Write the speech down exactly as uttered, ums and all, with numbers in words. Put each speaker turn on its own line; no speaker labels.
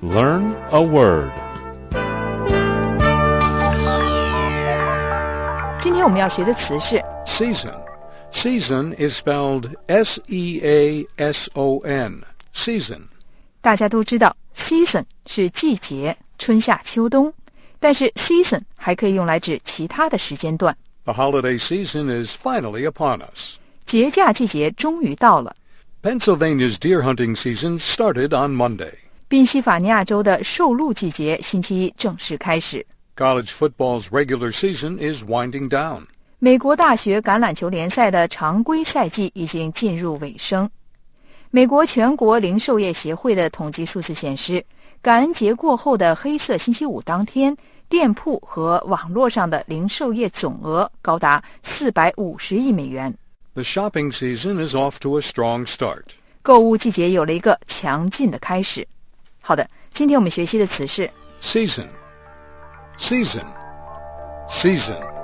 Learn a word.
今天我们要学的词是
Season. Season is spelled S E A S O N. Season.
大家都知道 season 是季节，春夏秋冬，但是 season 还可以用来指其他的时间段。
The holiday season is finally upon us.
节假季节终于到了。
Pennsylvania's deer hunting season started on Monday.
宾夕法尼亚州的狩鹿季节星期一正式开始。
College football's regular season is winding down.
美国大学橄榄球联赛的常规赛季已经进入尾声。美国全国零售业协会的统计数字显示，感恩节过后的黑色星期五当天，店铺和网络上的零售业总额高达四百五十亿美元。
The shopping season is off to a strong start.
购物季节有了一个强劲的开始。好的，今天我们学习的词是
Season. Season. Season.